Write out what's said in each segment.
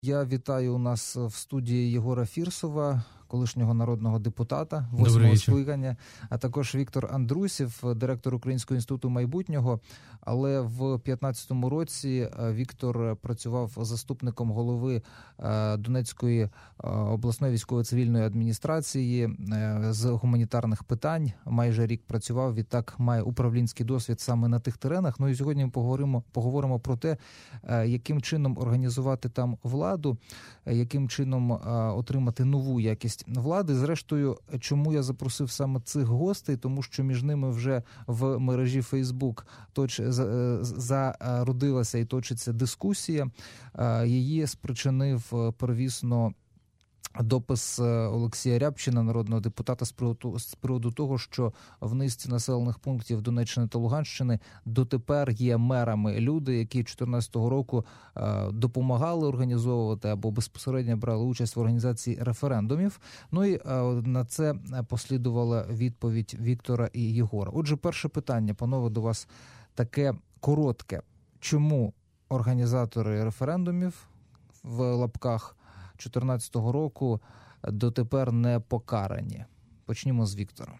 Я вітаю у нас в студії Єгора Фірсова, колишнього народного депутата 8-го скликання, а також Віктор Андрусів, директор Українського інституту майбутнього. Але в 2015 році Віктор працював заступником голови Донецької обласної військово-цивільної адміністрації з гуманітарних питань. Майже рік працював, відтак має управлінський досвід саме на тих теренах. Ну і сьогодні ми поговоримо про те, яким чином організувати там владу, яким чином отримати нову якість влади. Зрештою, чому я запросив саме цих гостей? Тому що між ними вже в мережі Facebook зародилася і точиться дискусія. Її спричинив первісно допис Олексія Рябчина, народного депутата, з приводу того, що в низці населених пунктів Донеччини та Луганщини дотепер є мерами люди, які 2014 року допомагали організовувати або безпосередньо брали участь в організації референдумів. Ну і на це послідувала відповідь Віктора і Єгора. Отже, перше питання, панове, до вас таке коротке. Чому організатори референдумів в лапках 2014 року дотепер не покарані? Почнімо з Віктора.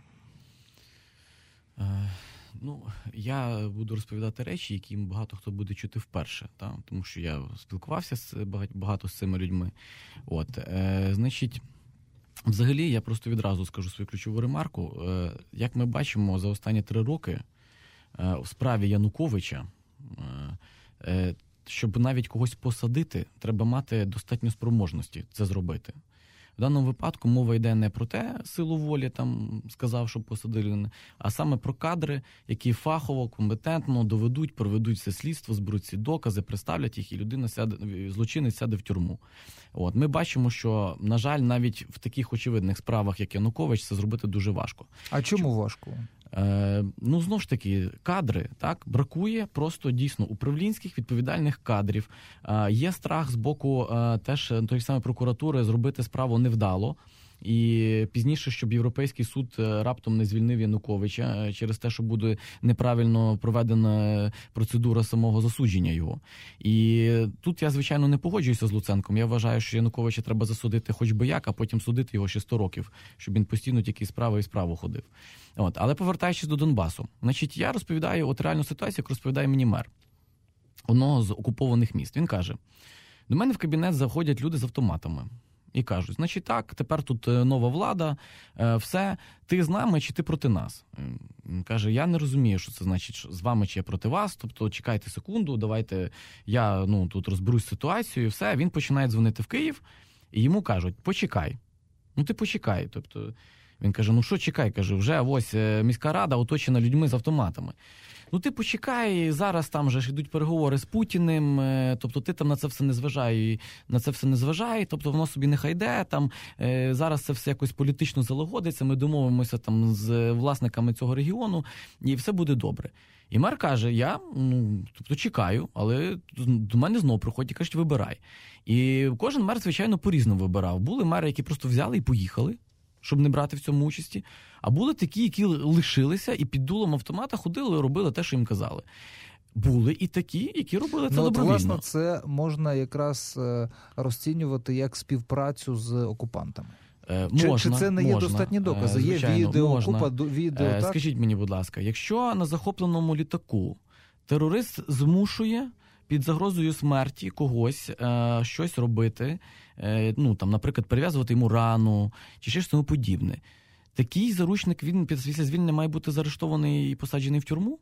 Я буду розповідати речі, які багато хто буде чути вперше, тому що я спілкувався багато з цими людьми. Значить, взагалі, я просто відразу скажу свою ключову ремарку. Як ми бачимо, за останні 3 роки в справі Януковича, щоб навіть когось посадити, треба мати достатньо спроможності це зробити. В даному випадку мова йде не про те, силу волі, там сказав, щоб посадили, а саме про кадри, які фахово, компетентно доведуть, проведуть все слідство, зберуть ці докази, представлять їх, і людина злочинець сяде в тюрму. Ми бачимо, що, на жаль, навіть в таких очевидних справах, як Янукович, це зробити дуже важко. А чому важко? Знову ж таки, кадри, бракує просто дійсно управлінських відповідальних кадрів. Є страх з боку теж тої самої прокуратури зробити справу невдало. І пізніше, щоб Європейський суд раптом не звільнив Януковича через те, що буде неправильно проведена процедура самого засудження його. І тут я, звичайно, не погоджуюся з Луценком. Я вважаю, що Януковича треба засудити хоч би як, а потім судити його ще 100 років, щоб він постійно тільки справа і справу ходив. Але повертаючись до Донбасу. Значить, я розповідаю реальну ситуацію, як розповідає мені мер одного з окупованих міст. Він каже: до мене в кабінет заходять люди з автоматами. І кажуть, значить так, тепер тут нова влада, все, ти з нами чи ти проти нас? Він каже, я не розумію, що це значить, з вами чи я проти вас, тобто чекайте секунду, давайте я тут розберусь з ситуацією, все. Він починає дзвонити в Київ, і йому кажуть, почекай. Ти почекай, тобто він каже, що чекай, каже, вже ось міська рада оточена людьми з автоматами. Ти почекай, зараз там вже ж йдуть переговори з Путіним, тобто ти там на це все не зважай, тобто воно собі нехай йде, там зараз це все якось політично залагодиться, ми домовимося там з власниками цього регіону, і все буде добре. І мер каже, я чекаю, але до мене знову приходять і кажуть, вибирай. І кожен мер, звичайно, по-різному вибирав. Були мери, які просто взяли і поїхали, щоб не брати в цьому участі. А були такі, які лишилися і під дулом автомата ходили і робили те, що їм казали. Були і такі, які робили це добровільно. Власне, це можна якраз розцінювати як співпрацю з окупантами. Чи це не є достатні докази? Звичайно, є відео, можна. купа відео, так? Скажіть мені, будь ласка, якщо на захопленому літаку терорист змушує під загрозою смерті когось щось робити, наприклад, перев'язувати йому рану, чи щось тому подібне, такий заручник, він після звільнення має бути заарештований і посаджений в тюрму?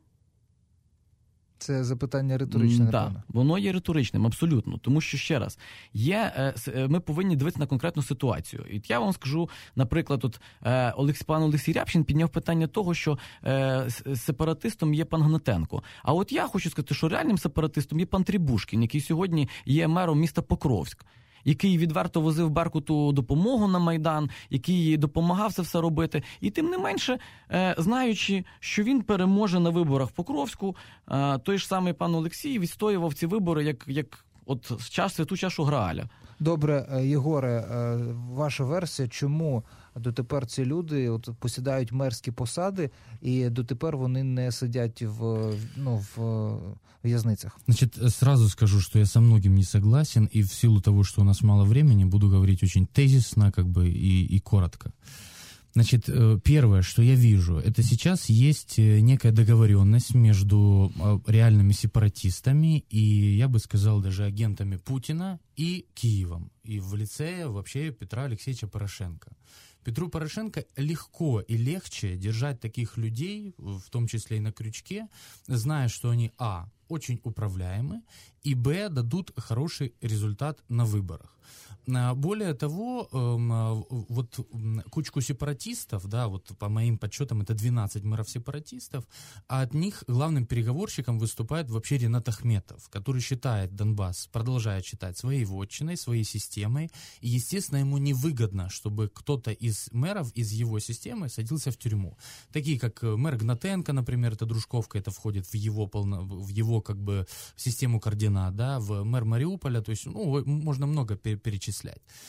Це запитання риторичне, напевно. Так, воно є риторичним, абсолютно. Тому що, ще раз, ми повинні дивитися на конкретну ситуацію. І я вам скажу, наприклад, пан Олексій Рябчин підняв питання того, що сепаратистом є пан Гнатенко. А от я хочу сказати, що реальним сепаратистом є пан Трібушкін, який сьогодні є мером міста Покровськ, який відверто возив Беркуту допомогу на Майдан, який допомагав це все робити. І тим не менше, знаючи, що він переможе на виборах в Покровську, той ж самий пан Олексій відстоював ці вибори як От святу чашу Грааля. Добре, Єгоре, ваша версія, чому дотепер ці люди от посідають мерські посади, і дотепер вони не сидять в в'язницях? Значит, сразу скажу, что я со многим не согласен, и в силу того, что у нас мало времени, буду говорить очень тезисно, и коротко. Значит, первое, что я вижу, это сейчас есть некая договоренность между реальными сепаратистами и, я бы сказал, даже агентами Путина и Киевом, и в лице вообще Петра Алексеевича Порошенко. Петру Порошенко легко и легче держать таких людей, в том числе и на крючке, зная, что они, очень управляемы, и, дадут хороший результат на выборах. Более того, вот кучку сепаратистов, да, вот по моим подсчетам это 12 мэров-сепаратистов, а от них главным переговорщиком выступает вообще Ринат Ахметов, который считает Донбасс, продолжает считать своей вотчиной, своей системой, и, естественно, ему невыгодно, чтобы кто-то из мэров из его системы садился в тюрьму. Такие, как мэр Гнатенко, например, это Дружковка, это входит в его как бы систему координат, да, в мэр Мариуполя, то есть, можно много перечислять.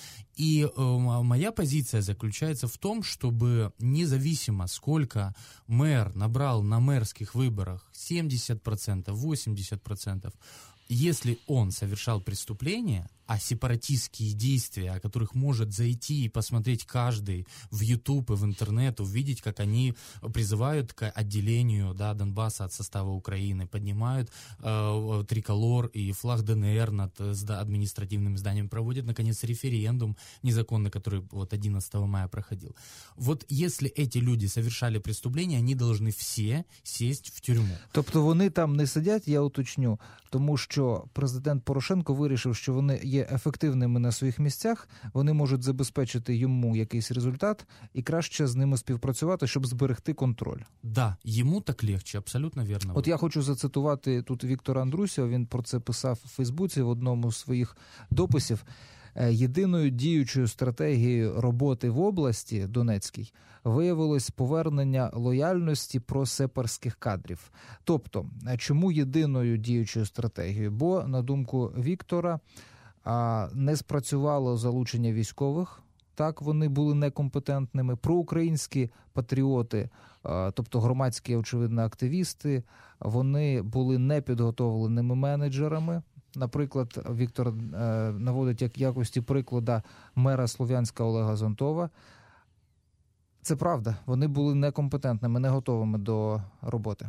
И моя позиция заключается в том, чтобы независимо, сколько мэр набрал на мэрских выборах, 70%, 80%, если он совершал преступление, а сепаратистские действия, о которых может зайти и посмотреть каждый в YouTube и в интернет, увидеть, как они призывают к отделению, да, Донбасса от состава Украины, поднимают триколор и флаг ДНР над административным зданием, проводят, наконец, референдум незаконный, который вот 11 мая проходил. Вот если эти люди совершали преступления, они должны все сесть в тюрьму. Тобто вони там не сидять, я уточню, тому що президент Порошенко вирішив, що вони є ефективними на своїх місцях, вони можуть забезпечити йому якийсь результат і краще з ними співпрацювати, щоб зберегти контроль. Да, йому так легче, абсолютно вірно. От я хочу зацитувати тут Віктора Андрусєва, він про це писав у Фейсбуці в одному з своїх дописів. Єдиною діючою стратегією роботи в області Донецькій виявилось повернення лояльності просепарських кадрів. Тобто, чому єдиною діючою стратегією? Бо, на думку Віктора, не спрацювало залучення військових, так, вони були некомпетентними. Проукраїнські патріоти, тобто громадські, очевидно, активісти, вони були непідготовленими менеджерами. Наприклад, Віктор наводить як якості прикладу мера Слов'янська Олега Зонтова. Це правда, вони були некомпетентними, не готовими до роботи.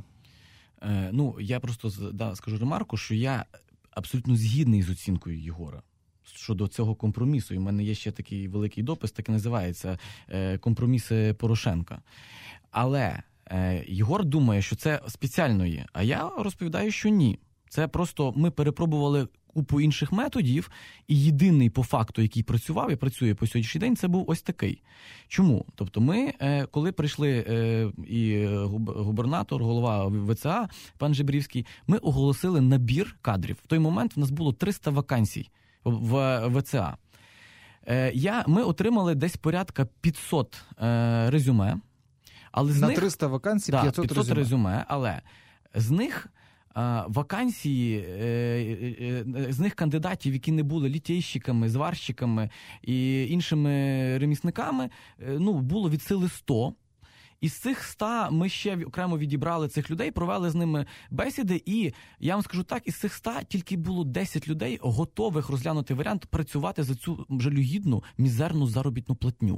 Я просто скажу ремарку, що я абсолютно згідний з оцінкою Єгора щодо цього компромісу. І в мене є ще такий великий допис, так і називається «Компроміси Порошенка». Але Єгор думає, що це спеціально є, а я розповідаю, що ні. Це просто ми перепробували купу інших методів, і єдиний по факту, який працював і працює по сьогоднішній день, це був ось такий. Чому? Тобто ми, коли прийшли і губернатор, голова ВЦА, пан Жебрівський, ми оголосили набір кадрів. В той момент в нас було 300 вакансій в ВЦА. Ми отримали десь порядка 500 резюме. Але на 300 вакансій 500 резюме, але з них вакансії, з них кандидатів, які не були літейщиками, зварщиками і іншими ремісниками, було від сили 100. Із цих 100 ми ще окремо відібрали цих людей, провели з ними бесіди, і я вам скажу так, із цих 100 тільки було 10 людей, готових розглянути варіант працювати за цю жалюгідну, мізерну заробітну платню.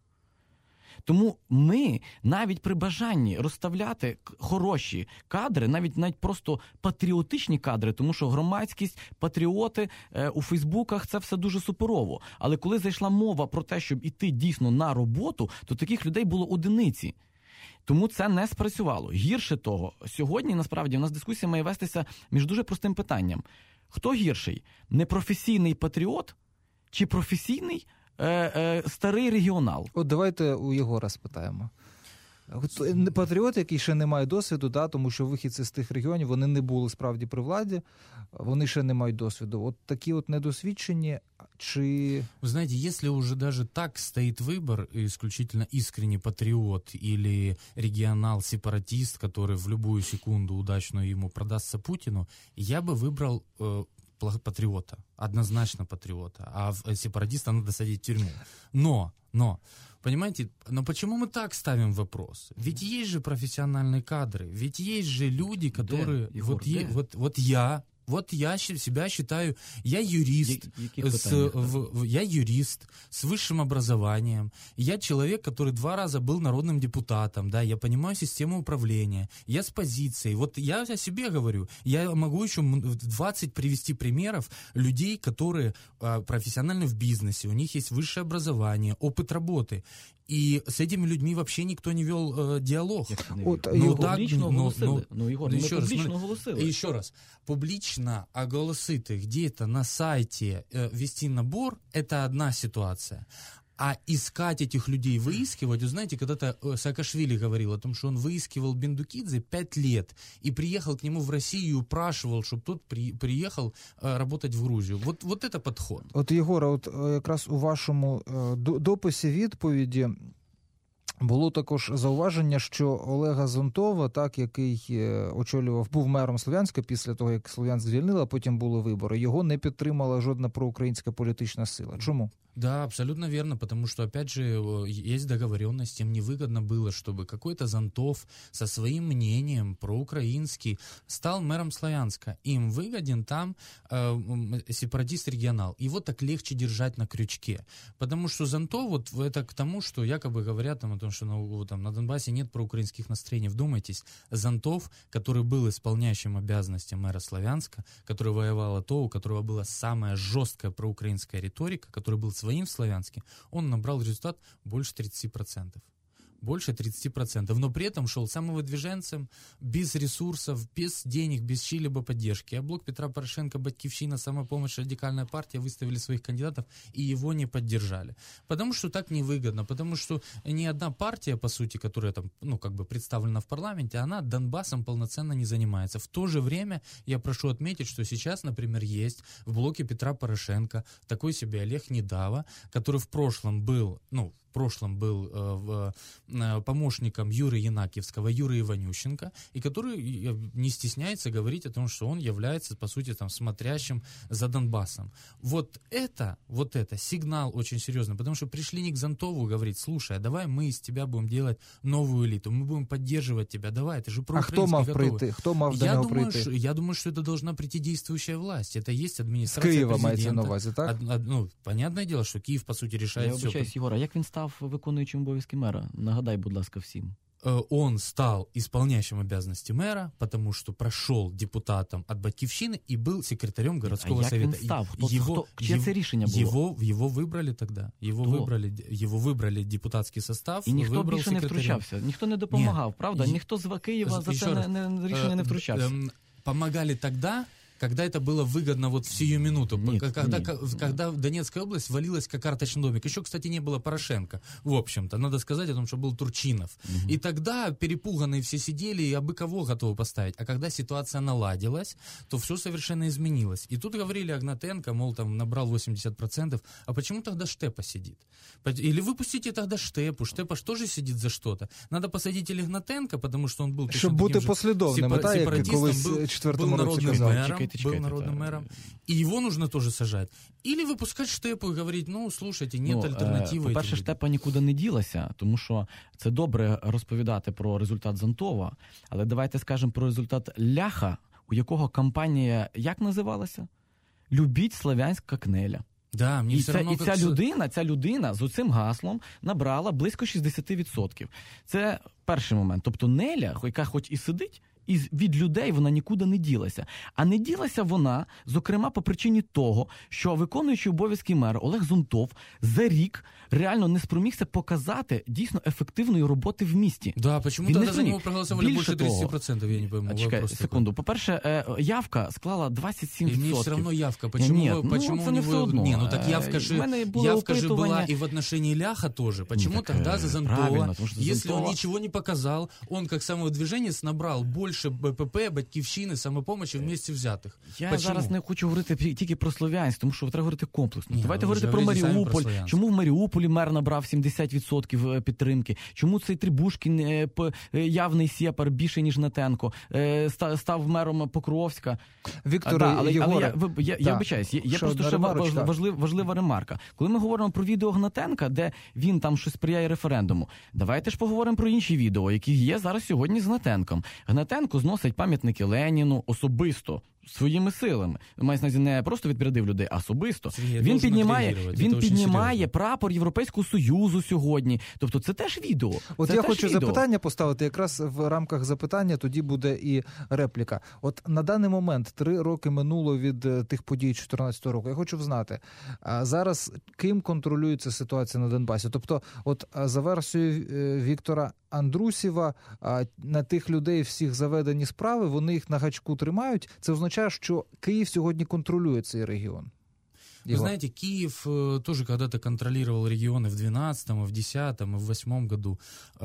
Тому ми навіть при бажанні розставляти хороші кадри, навіть просто патріотичні кадри, тому що громадськість, патріоти у Фейсбуках – це все дуже суперово. Але коли зайшла мова про те, щоб іти дійсно на роботу, то таких людей було одиниці. Тому це не спрацювало. Гірше того, сьогодні, насправді, у нас дискусія має вестися між дуже простим питанням. Хто гірший? Непрофесійний патріот чи професійний старий регіонал? От давайте у Єгора спитаємо. Патріот, який ще не має досвіду, тому що вихідці з тих регіонів, вони не були справді при владі, вони ще не мають досвіду. От такі от недосвідчені, чи... Вы знаете, если уже даже так стоит выбор, исключительно искренний патриот или регионал-сепаратист, который в любую секунду удачно ему продастся Путину, я бы выбрал патриота, однозначно патриота, а сепаратиста надо садить в тюрьму. Но, понимаете, но почему мы так ставим вопрос? Ведь есть же профессиональные кадры, ведь есть же люди, которые... Да, Егор, я себя считаю, я юрист, я юрист с высшим образованием, я человек, который 2 раза был народным депутатом, да, я понимаю систему управления, я с позицией, вот я о себе говорю, я могу еще 20 привести примеров людей, которые профессиональны в бизнесе, у них есть высшее образование, опыт работы. И с этими людьми вообще никто не вел диалог. Публічно оголосили. Публічно оголосили. Еще раз. Публично оголосити где-то на сайте вести набор – это одна ситуация. А искать этих людей, выискивать, вы знаете, когда-то Саакашвили говорил о том, что он выискивал Бендукидзе 5 лет и приехал к нему в Россию и упрашивал, чтобы тот приехал работать в Грузию. Вот это підход. От, Єгоре, от якраз у вашому дописі відповіді було також зауваження, що Олега Зонтова, так, який очолював, був мером Слов'янська після того, як Слов'янськ звільнили, а потім були вибори, його не підтримала жодна проукраїнська політична сила. Чому? Да, абсолютно верно, потому что, опять же, есть договоренность, им невыгодно было, чтобы какой-то Зонтов со своим мнением проукраинский стал мэром Славянска. Им выгоден там сепаратист-регионал. Его так легче держать на крючке. Потому что Зонтов, вот это к тому, что якобы говорят там, о том, что на Донбассе нет проукраинских настроений. Вдумайтесь, Зонтов, который был исполняющим обязанности мэра Славянска, который воевал АТО, у которого была самая жесткая проукраинская риторика, который был своим в Славянске, он набрал результат больше 30%. Больше 30%. Но при этом шел самовыдвиженцем, без ресурсов, без денег, без чьей-либо поддержки. А блок Петра Порошенко, Батькивщина, Самопомощь, Радикальная партия выставили своих кандидатов и его не поддержали. Потому что так невыгодно. Потому что ни одна партия, по сути, которая там, представлена в парламенте, она Донбассом полноценно не занимается. В то же время я прошу отметить, что сейчас, например, есть в блоке Петра Порошенко такой себе Олег Недава, который в прошлом был помощником Юры Янакиевского, Юры Иванющенко, и который не стесняется говорить о том, что он является, по сути, там, смотрящим за Донбассом. Вот это сигнал очень серьезный, потому что пришли не к Зонтову говорить: слушай, а давай мы из тебя будем делать новую элиту, мы будем поддерживать тебя, давай, ты же проукраинский готовый. Хто мав до нього прийти? Я думаю, что это должна прийти действующая власть. Это есть администрация президента. З Києва мається на увазі, так? Понятное дело, что Киев, по сути, решает все. Я вибачаюсь, Єгора, як він став виконуючим обов'язки мера? Нагадай, будь ласка, всім. Он стал исполняющим обязанности мэра, потому что прошел депутатом от Батькивщины и был секретарем городского совета. Як він став? Чье це рішення було? Его выбрали тогда. Его выбрали депутатский состав. І ніхто більше не втручався, ніхто не допомагав, правда? Ніхто з Києва за це рішення не втручався. Помогали тогда, когда это было выгодно в сию минуту, когда Донецкая область валилась как карточный домик. Еще, кстати, не было Порошенко, в общем-то. Надо сказать о том, что был Турчинов. И тогда перепуганные все сидели и абы кого готовы поставить. А когда ситуация наладилась, то все совершенно изменилось. И тут говорили Агнатенко, мол, там набрал 80%. А почему тогда Штепа сидит? Или выпустите тогда Штепу. Штепа же тоже сидит за что-то. Надо посадить Агнатенко, потому что он был... Щоб бути послідовним, як колись в четвертому році казав. Был народным мэром, и его нужно тоже сажать. Или выпускать Штепу и говорить: слушайте, нет альтернативи. По-перше, Штепа нікуди не ділася, тому що це добре розповідати про результат Зонтова, але давайте скажемо про результат Ляха, у якого кампанія, як називалася? «Любіть Слов'янськ, як Неля». Да, мені все равно, ця людина з оцим гаслом набрала близько 60%. Це перший момент. Тобто Неля, яка хоч і сидить, і від людей вона нікуди не ділася. А не ділася вона, зокрема, по причині того, що виконуючий обов'язки мера Олег Зонтов за рік реально не спромігся показати дійсно ефективної роботи в місті. Да, чому тоді за нього проголосували більше 30%, я не пойму. Чекай, секунду. По-перше, явка склала 27%. І мені все одно явка. Почему у него... Не, так явка же была и в отношении Ляха тоже. Почему тогда за Зонтова, если он ничего не показал, он как самовыдвиженец набрал больше больше БПП, Батьківщини, Самопомочі вместе взятих. Я Почему? зараз не хочу говорити тільки про Слов'янськ, тому що треба говорити комплексно. Ні, давайте говорити про Маріуполь. Чому в Маріуполі мер набрав 70% підтримки? Чому цей Трибушкін, явний сєпар, більше, ніж Гнатенко, став мером Покровська? Віктор, але я вибачаюсь, є просто ще важлива ремарка. Коли ми говоримо про відео Гнатенка, де він там щось сприяє референдуму, давайте ж поговоримо про інші відео, які є зараз сьогодні з Гнатенком. Гнатенко зносить пам'ятники Леніну особисто, своїми силами. Мається на увазі не просто відрядив людей, а особисто. Він піднімає прапор Європейського Союзу сьогодні. Тобто це теж відео. От я хочу запитання поставити, якраз в рамках запитання тоді буде і репліка. От на даний момент 3 роки минуло від тих подій 2014 року. Я хочу знати, зараз ким контролюється ситуація на Донбасі? Тобто, от за версією Віктора Андрусєва, на тих людей всіх заведені справи, вони їх на гачку тримають. Це означає, что Киев сегодня контролирует цей регион. Вы знаете, Киев тоже когда-то контролировал регионы в 12-м, и в 10-м, и в 8-м году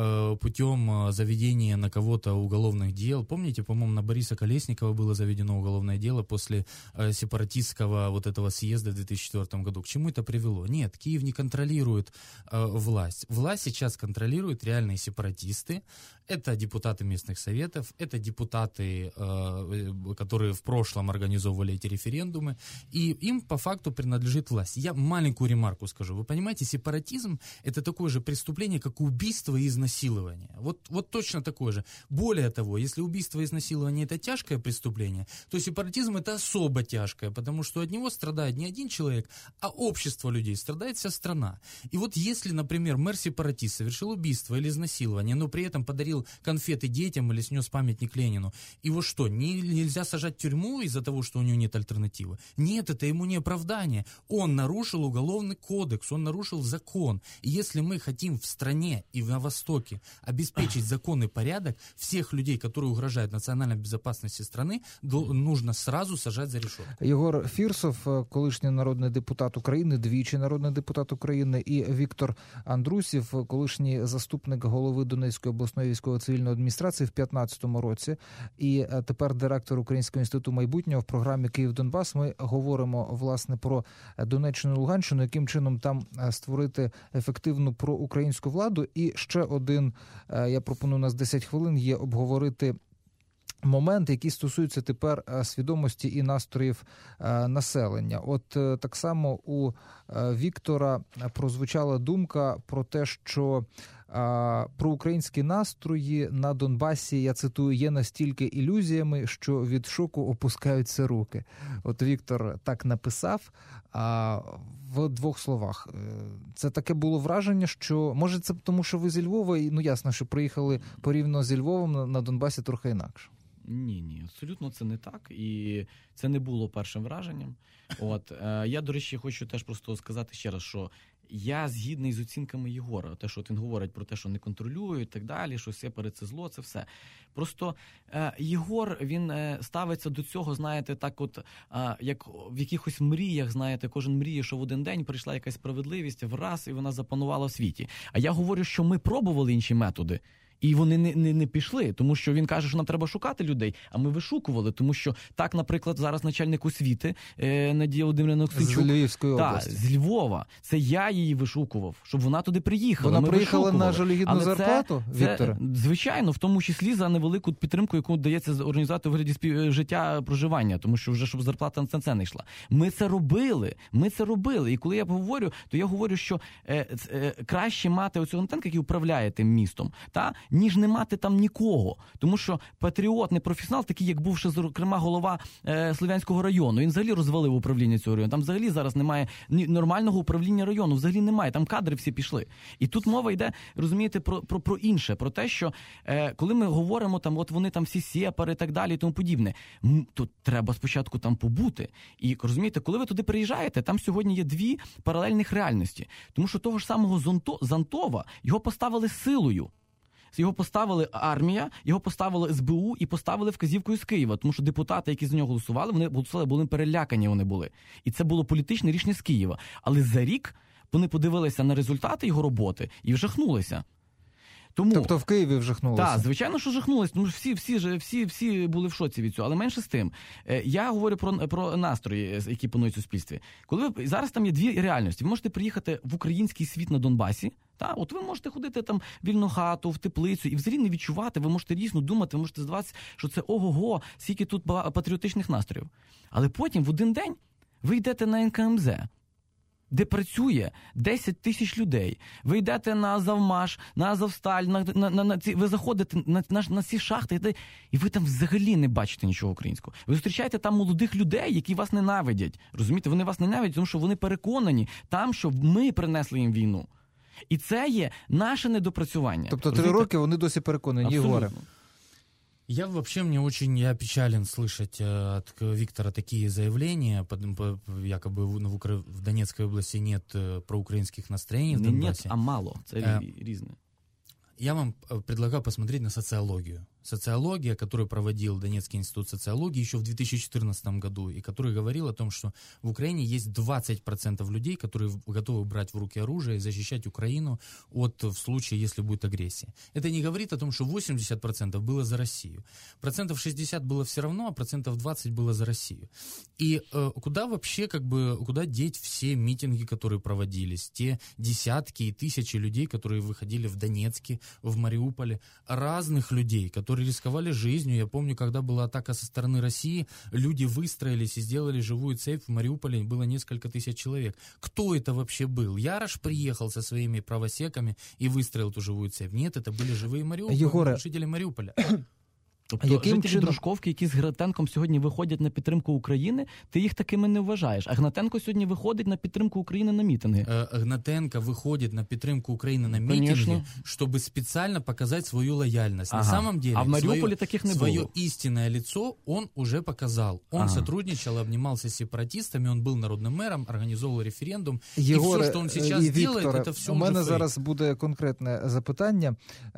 путем заведения на кого-то уголовных дел. Помните, по-моему, на Бориса Колесникова было заведено уголовное дело после сепаратистского вот этого съезда в 2004 году. К чему это привело? Нет, Киев не контролирует власть. Власть сейчас контролируют реальные сепаратисты. Это депутаты местных советов, это депутаты, которые в прошлом организовывали эти референдумы, и им по факту принадлежит власть. Я маленькую ремарку скажу. Вы понимаете, сепаратизм – это такое же преступление, как убийство и изнасилование. Вот точно такое же. Более того, если убийство и изнасилование – это тяжкое преступление, то сепаратизм – это особо тяжкое, потому что от него страдает не один человек, а общество людей, страдает вся страна. И вот если, например, мэр-сепаратист совершил убийство или изнасилование, но при этом подарил конфеты детям или снес памятник Ленину, его что, нельзя сажать в тюрьму из-за того, что у него нет альтернативы? Нет, это ему не оправдание. Он нарушил уголовный кодекс, он нарушил закон. И если мы хотим в стране и на Востоке обеспечить закон и порядок, всех людей, которые угрожают национальной безопасности страны, нужно сразу сажать за решетку. Єгор Фірсов, колишній народний депутат України, двічі народний депутат України, і Віктор Андрусєв, колишній заступник голови Донецької обласної військово-цивільної адміністрації в 2015 році, і тепер директор Українського інституту майбутнього. В програмі «Київ-Донбас» ми говоримо, власне, про Донеччину і Луганщину, яким чином там створити ефективну проукраїнську владу. І ще один, я пропоную, у нас 10 хвилин є обговорити момент, який стосується тепер свідомості і настроїв населення. От так само у Віктора прозвучала думка про те, що проукраїнські настрої на Донбасі, я цитую, є настільки ілюзіями, що від шоку опускаються руки. От Віктор так написав, в 2 словах. Це таке було враження, що, може це тому, що ви зі Львова, і, ну ясно, що приїхали порівняно зі Львовом на Донбасі трохи інакше. Ні, абсолютно це не так, і це не було першим враженням. От, я, до речі, хочу теж просто сказати ще раз, що я згідний з оцінками Єгора. Те, що він говорить про те, що не контролюють і так далі, що сепари – це зло, це все. Просто Єгор, він ставиться до цього, знаєте, так от, як в якихось мріях, знаєте, кожен мріє, що в один день прийшла якась справедливість, враз, і вона запанувала в світі. А я говорю, що ми пробували інші методи. І вони не пішли, тому що він каже, що нам треба шукати людей, а ми вишукували, тому що так, наприклад, зараз начальник освіти Надія Володимирівна Оксенчук, з Львівської області. З Львова, це я її вишукував, щоб вона туди приїхала. Вона приїхала на жалюгідну зарплату, Вікторе? Звичайно, в тому числі за невелику підтримку, яку дається організувати у вигляді життя, проживання, тому що вже, щоб зарплата на це не йшла. Ми це робили. І коли я говорю, то я говорю, що краще мати оцього Гнатенка, який управляє тим містом, ніж не мати там нікого. Тому що патріот, не професіонал, такий, як був ще, зокрема, голова Слов'янського району. Він взагалі розвалив управління цього району. Там взагалі зараз немає нормального управління району. Взагалі немає. Там кадри всі пішли. І тут мова йде, розумієте, про інше. Про те, що коли ми говоримо, там, от вони там всі сепари і так далі і тому подібне, то треба спочатку там побути. І, розумієте, коли ви туди приїжджаєте, там сьогодні є 2 паралельних реальності. Тому що того ж самого Зонтова його поставили силою. Його поставили армія, його поставили СБУ і поставили вказівкою з Києва, тому що депутати, які за нього голосували, були перелякані, вони були. І це було політичне рішення з Києва. Але за рік вони подивилися на результати його роботи і вжахнулися. Тому, тобто в Києві вже жахнулося? Так, звичайно, що жахнулося. Тому всі були в шоці від цього. Але менше з тим. Я говорю про настрої, які панують в суспільстві. Зараз там є дві реальності. Ви можете приїхати в український світ на Донбасі, от ви можете ходити там в вільну хату, в теплицю і взагалі не відчувати, ви можете дійсно думати, ви можете здаватися, що це ого-го, скільки тут патріотичних настроїв. Але потім в один день ви йдете на НКМЗ, де працює 10 тисяч людей. Ви йдете на Азовмаш, на Азовсталь, ви заходите на ці шахти, і ви там взагалі не бачите нічого українського. Ви зустрічаєте там молодих людей, які вас ненавидять. Розумієте, вони вас ненавидять, тому що вони переконані там, що ми принесли їм війну. І це є наше недопрацювання. Тобто 3 роки вони досі переконані, Єгоре. Я вообще, мне очень я печален слышать от Виктора такие заявления, якобы в Донецкой области нет проукраинских настроений в Донбассе. Нет, а мало, це різне. Я вам предлагаю посмотреть на социологию. Социология, которую проводил Донецкий институт социологии еще в 2014 году, и который говорил о том, что в Украине есть 20% людей, которые готовы брать в руки оружие и защищать Украину в случае, если будет агрессия. Это не говорит о том, что 80% было за Россию. 60% было все равно, а 20% было за Россию. И куда вообще, куда деть все митинги, которые проводились, те десятки и тысячи людей, которые выходили в Донецке, в Мариуполе, разных людей, которые рисковали жизнью. Я помню, когда была атака со стороны России, люди выстроились и сделали живую цепь. В Мариуполе было несколько тысяч человек. Кто это вообще был? Ярош приехал со своими правосеками и выстроил эту живую цепь? Нет, это были живые жители Мариуполя. Тобто жителі Дружковки, які з Гнатенком сьогодні виходять на підтримку України, ти їх такими не вважаєш. А Гнатенко сьогодні виходить на підтримку України на мітинги. Гнатенко выходит на підтримку України на митинги, чтобы специально показать свою лояльность. На самом деле, а в Мариуполе таких не свое было. истинное лицо он уже показал. Он сотрудничал, обнимался с сепаратистами, он был народным мэром, организовал референдум. Єгоре, и все, что он сейчас делает, это все у мене уже зараз буде конкретне запитання.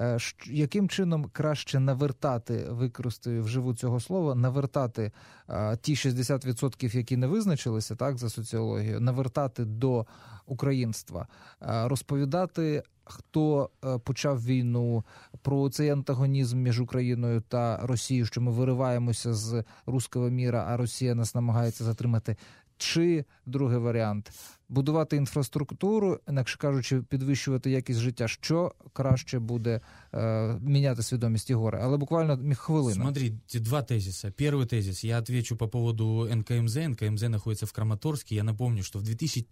Яким чином краще навертати, використаю вживу цього слова, навертати ті 60%, які не визначилися, так, за соціологією, навертати до українства, розповідати, хто почав війну, про цей антагонізм між Україною та Росією, що ми вириваємося з руського міра, а Росія нас намагається затримати. Чи, другий варіант, будувати інфраструктуру, інакше кажучи, підвищувати якість життя. Що краще буде міняти свідомість, Єгоре? Але буквально хвилину. Смотрите, 2 тезиса. Первый тезис. Я отвечу по поводу НКМЗ. НКМЗ находится в Краматорске. Я напомню, что в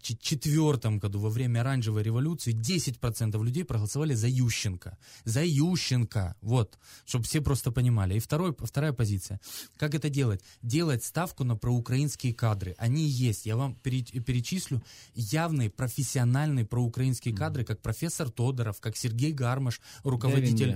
2004 году, во время Оранжевой революции, 10% людей проголосовали за Ющенко. За Ющенко. Вот. Чтобы все просто понимали. И вторая позиция. Как это делать? Делать ставку на проукраинские кадры. Они есть. Я вам перечислю явные профессиональные проукраинские кадры, как профессор Тодоров, как Сергей Гармаш, руководитель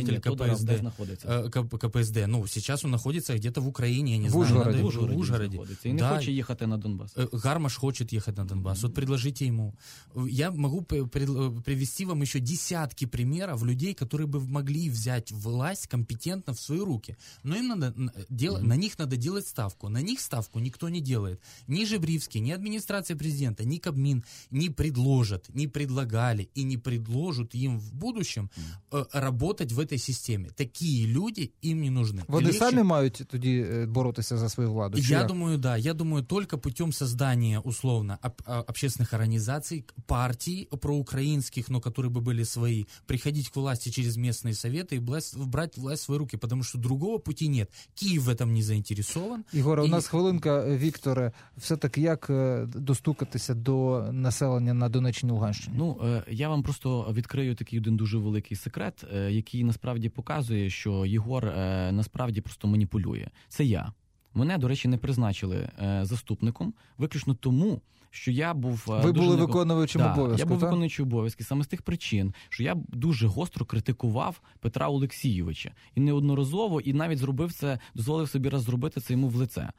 КПСД. Ну, сейчас он находится где-то в Украине, я не знаю. В Ужгороде. И не хочет ехать на Донбасс. Гармаш хочет ехать на Донбасс. Вот предложите ему. Я могу привести вам еще десятки примеров людей, которые бы могли взять власть компетентно в свои руки. Но им надо на них надо делать ставку. На них ставку никто не делает. Ни Жебривский, ни администрация президента, ни Кабмин не предложат, не предлагали и не предложат им в будущем работать в этой системе. Такие люди им не нужны. Вони самі мають тоді боротися за свою владу? Я думаю, да. Я думаю, только путем создания, условно, общественных организаций, партий проукраинских, но которые бы были свои, приходить к власти через местные советы и брать власть в свои руки, потому что другого пути нет. Киев в этом не заинтересован. Ігоре, у нас хвилинка, Вікторе. Все-таки як достукатися до населення на Донеччині, Луганщині? Ну, я вам просто відкрию такий один дуже великий секрет, який насправді показує, що Єгор насправді просто маніпулює. Це я. Мене, до речі, не призначили заступником, виключно тому, що я був... Ви були виконуючим обов'язки, я був виконуючим обов'язки саме з тих причин, що я дуже гостро критикував Петра Олексійовича. І неодноразово, і навіть дозволив собі раз зробити це йому в лице.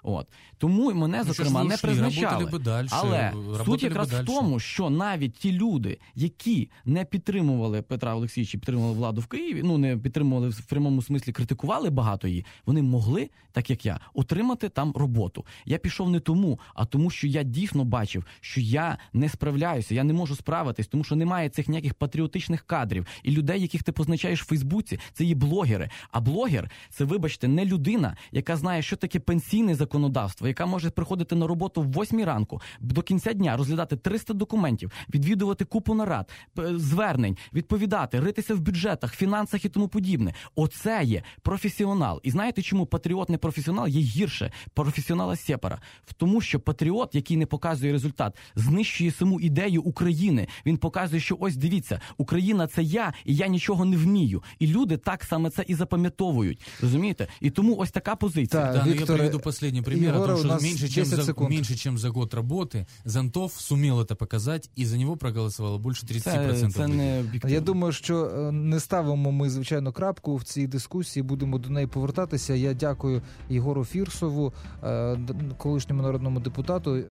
От. Тому мене, зокрема, не призначали. Але суть якраз в тому, що навіть ті люди, які не підтримували Петра Олексійовича, підтримували владу в Києві, не підтримували в прямому смислі, критикували багато її, вони могли, так як я, отримати там роботу. Я пішов не тому, а тому, що я дійсно бачив, що я не справляюся, я не можу справитись, тому що немає цих ніяких патріотичних кадрів. І людей, яких ти позначаєш в Фейсбуці, це є блогери. А блогер – це, вибачте, не людина, яка знає, що таке пенсійне законодавство, яка може приходити на роботу в 8 ранку, до кінця дня розглядати 300 документів, відвідувати купу нарад, звернень, відповідати, ритися в бюджетах, фінансах і тому подібне. Оце є професіонал. І знаєте, чому патріот не професіонал є гірше професіонала-сепара? Тому що патріот, який не показує результат, знищує саму ідею України. Він показує, що ось дивіться, Україна – це я, і я нічого не вмію. І люди так саме це і запам'ятовують. Розумієте? І тому ось така позиція. Да, Виктор, я приведу последний пример о том, что меньше, чем за год работы Зонтов сумел это показать, и за него проголосовало больше 30%. Я думаю, що не ставимо ми, звичайно, крапку в цій дискусії, будемо до неї повертатися. Я дякую Єгору Фірсову, колишньому народному депутату.